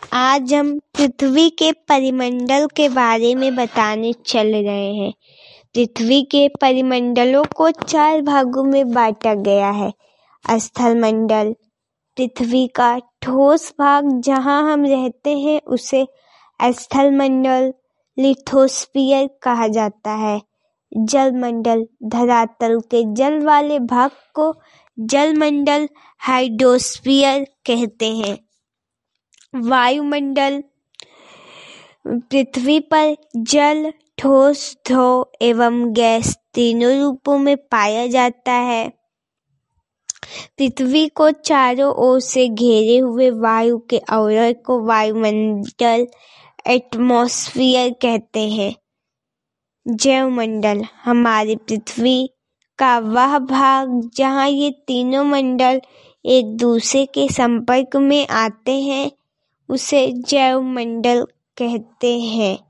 आज हम पृथ्वी के परिमंडल के बारे में बताने चल रहे हैं। पृथ्वी के परिमंडलों को 4 भागों में बांटा गया है। स्थल मंडल, पृथ्वी का ठोस भाग जहां हम रहते हैं उसे स्थल मंडल लिथोस्फीयर कहा जाता है। जल मंडल, धरातल के जल वाले भाग को जल मंडल हाइड्रोस्फीयर कहते हैं। वायुमंडल, पृथ्वी पर जल ठोस, द्रव एवं गैस तीनों रूपों में पाया जाता है। पृथ्वी को चारों ओर से घेरे हुए वायु के आवरण को वायुमंडल एटमॉस्फेयर कहते हैं। जैवमंडल, हमारी पृथ्वी का वह भाग जहां ये तीनों मंडल एक दूसरे के संपर्क में आते हैं उसे जैवमंडल कहते हैं।